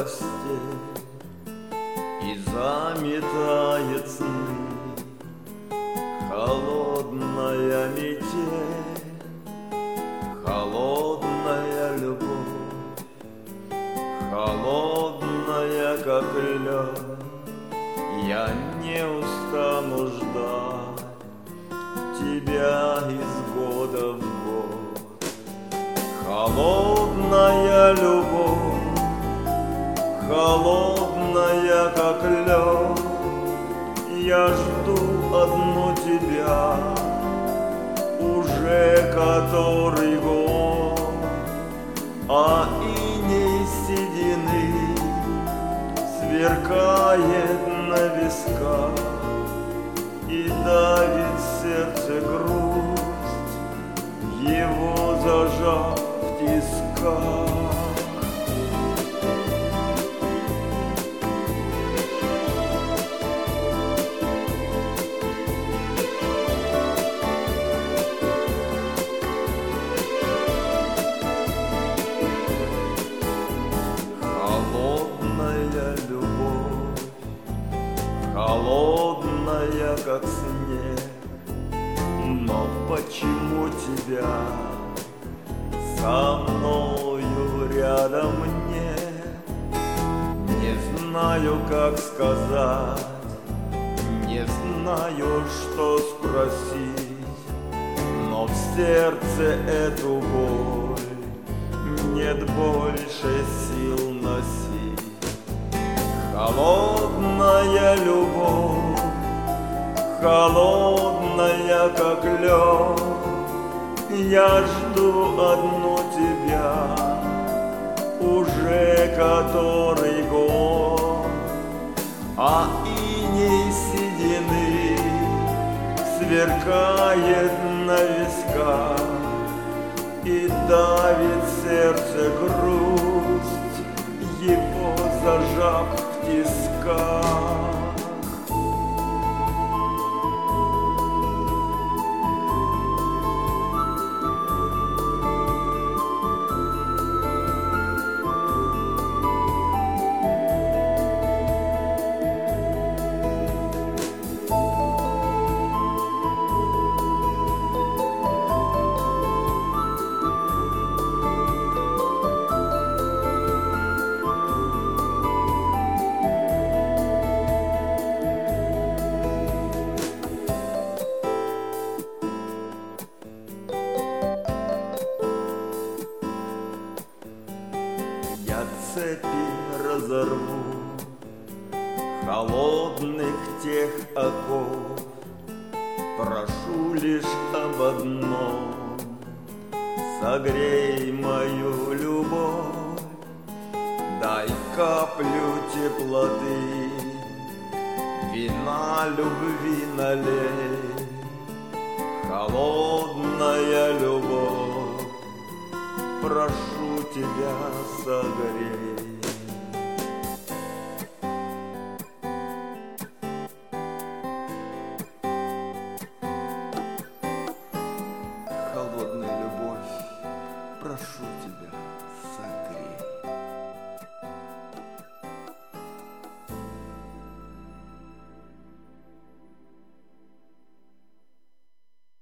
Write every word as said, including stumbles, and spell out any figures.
постель и заметает сны. Холодная метель, холодная любовь, холодная, как лед. Я не устану ждать тебя из года в год. Холодная любовь, холодная, как лед. Я жду одну тебя уже который год, а иней седины сверкает на висках и давит сердце грусть, его зажав в тисках. Холодная, как снег, но почему тебя со мною рядом нет? Не знаю, как сказать, не знаю, что спросить, но в сердце эту боль нет больше сил носить. Холодная любовь, холодная, как лед. Я жду одну тебя уже который год, а иней седины сверкает на висках и давит сердце грусть, его зажав в тисках. Я цепи разорву холодных тех оков, прошу лишь об одном: согрей мою любовь, дай каплю теплоты, вина любви налей. Холодная любовь, прошу тебя, согрей. Холодная любовь, прошу тебя.